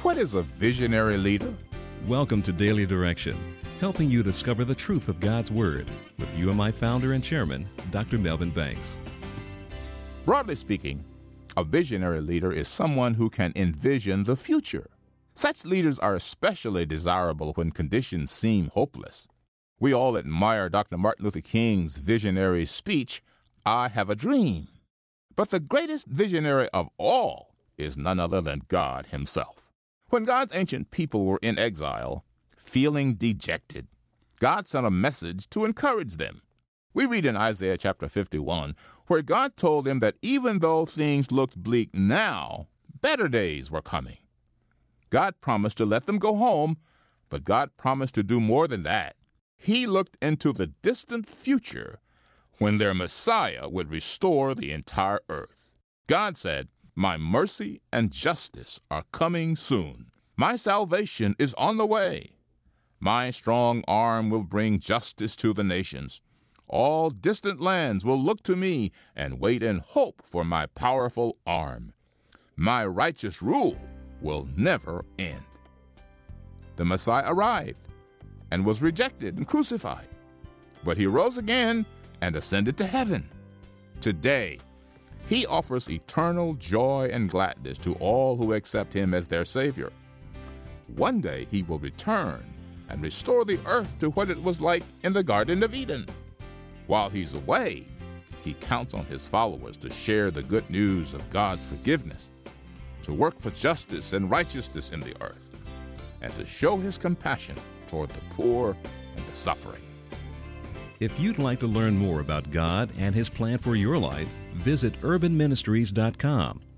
What is a visionary leader? Welcome to Daily Direction, helping you discover the truth of God's Word with UMI founder and chairman, Dr. Melvin Banks. Broadly speaking, a visionary leader is someone who can envision the future. Such leaders are especially desirable when conditions seem hopeless. We all admire Dr. Martin Luther King's visionary speech, "I have a dream." But the greatest visionary of all is none other than God himself. When God's ancient people were in exile, feeling dejected, God sent a message to encourage them. We read in Isaiah chapter 51, where God told them that even though things looked bleak now, better days were coming. God promised to let them go home, but God promised to do more than that. He looked into the distant future when their Messiah would restore the entire earth. God said, "My mercy and justice are coming soon. My salvation is on the way. My strong arm will bring justice to the nations. All distant lands will look to me and wait in hope for my powerful arm. My righteous rule will never end." The Messiah arrived and was rejected and crucified, but he rose again and ascended to heaven. Today, he offers eternal joy and gladness to all who accept him as their Savior. One day he will return and restore the earth to what it was like in the Garden of Eden. While he's away, he counts on his followers to share the good news of God's forgiveness, to work for justice and righteousness in the earth, and to show his compassion toward the poor and the suffering. If you'd like to learn more about God and His plan for your life, visit urbanministries.com